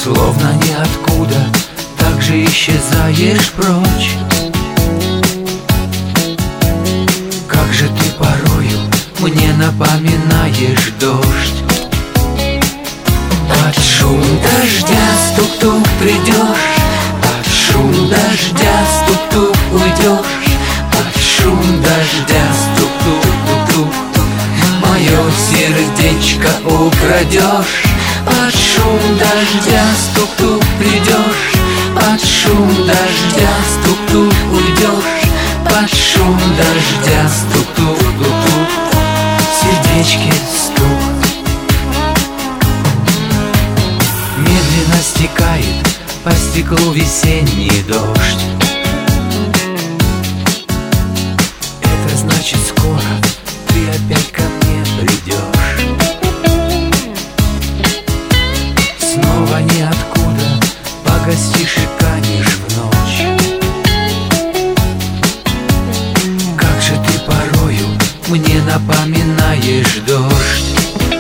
Словно ниоткуда так же исчезаешь прочь. Как же ты порою мне напоминаешь дождь. Под шум дождя стук-тук придешь, под шум дождя стук-тук уйдешь, под шум дождя стук-тук-тук-тук мое сердечко украдешь. Под шум дождя стук-тук придешь, под шум дождя стук-тук уйдешь, под шум дождя стук-тук-тук-тук сердечки стук. Медленно стекает по стеклу весенний дождь. Это значит, скоро ты опять ко мне придешь. Снова ниоткуда погостишь и канешь в ночь. Как же ты порою мне напоминаешь дождь.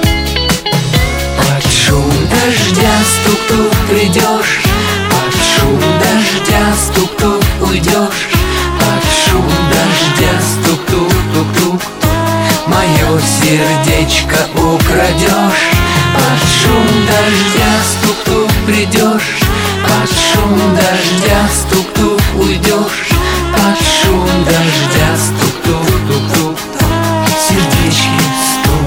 Под шум дождя стук-тук придешь, под шум дождя стук-тук уйдешь, под шум дождя стук-тук-тук-тук мое сердечко украдешь. Под шум дождя стук-тук придешь, под шум дождя стук-тук уйдешь, под шум дождя стук-тук-тук-тук сердечки стук.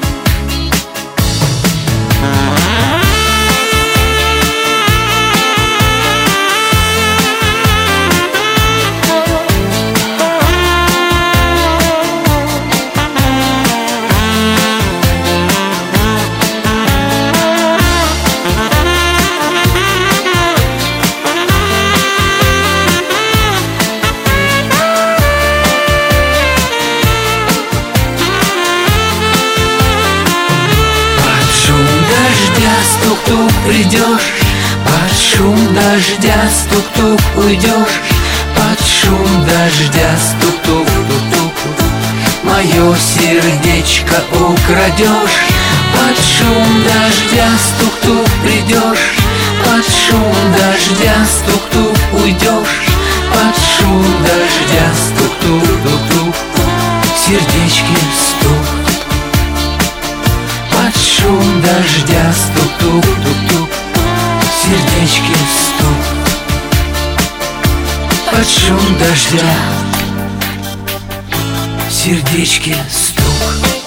Стук-тук придешь, под шум дождя стук-тук уйдешь, под шум дождя стук-тук-тук-тук мое сердечко украдешь. Под шум дождя стук-тук придешь, под шум дождя стук-тук уйдешь, под шум дождя стук-тук-тук-тук сердечки стук. Под шум дождя стук-тук-тук-тук сердечки стук. Под шум дождя сердечки стук.